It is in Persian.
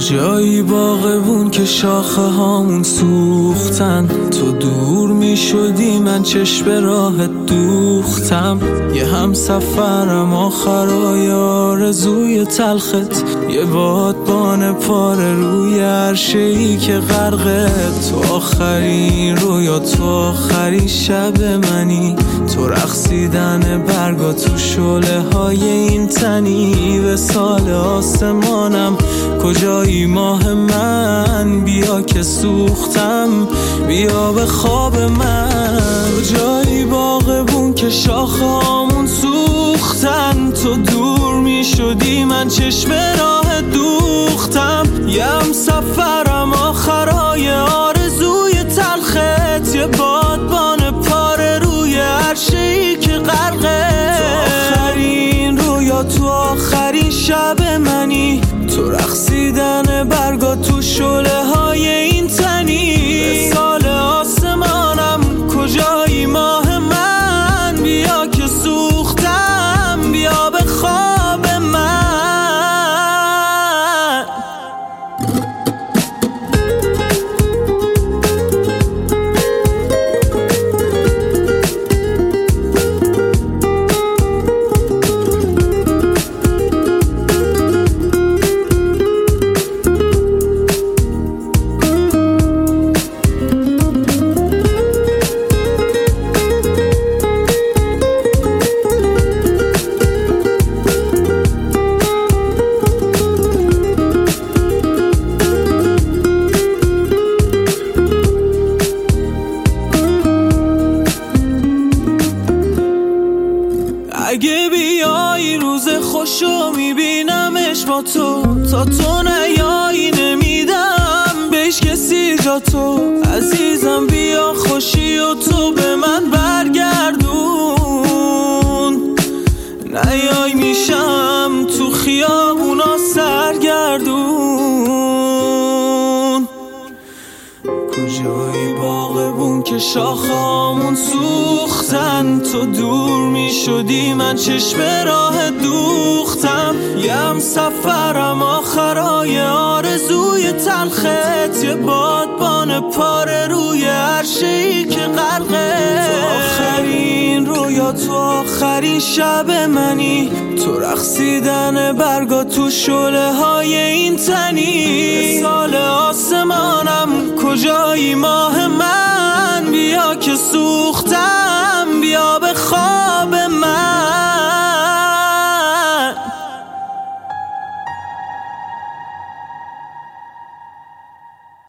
کجایی باغبون که شاخه هامون سوختن؟ تو دور می شدی من چشم راهت دوختم. یه هم سفرم آخرای آرزوی تلخت، یه بادبان پاره روی عرشه‌ای که غرقت. تو آخرین رویا، تو آخرین شب منی، تو رقصیدن برگا تو شعله های این تنی. به سال آسمانم کجایی ماه من؟ بیا که سوختم، بیا به خواب من. کجایی باغبون که شاخه‌هامون سوختن؟ تو دور می شدی من چشم راه دوختم. یم سفرم آخرای آرزوی تلخت، یه بادبان پاره روی عرشه‌ای که غرقه. تو آخرین رویا، تو آخرین شب منی، تو رقصیدن برگا تو شعله های این تنی. به سال آسمانم کجایی ماه من؟ بیا که سوختم، بیا به خواب من. اگه بیایی روز خوشو میبینمش با تو، تا تو نیایی نمیدم بهش کسی جا تو. عزیزم بیا خوشی و تو به من برگردون، نیای میشم تو خیابونا سرگردون. کجایی باغبون که شاخه‌هامون سوختن؟ تو دور می شدی من چشم راه دوختم. یم سفرم آخرای آرزوی تلخت، یه بادبان پاره روی عرشه‌ای که غرقه. تو آخرین رویا، تو آخرین شب منی، تو رقصیدن برگا تو شعله های این تنی. به سال آسمانم کجایی ماه من؟ بیا که سوختم،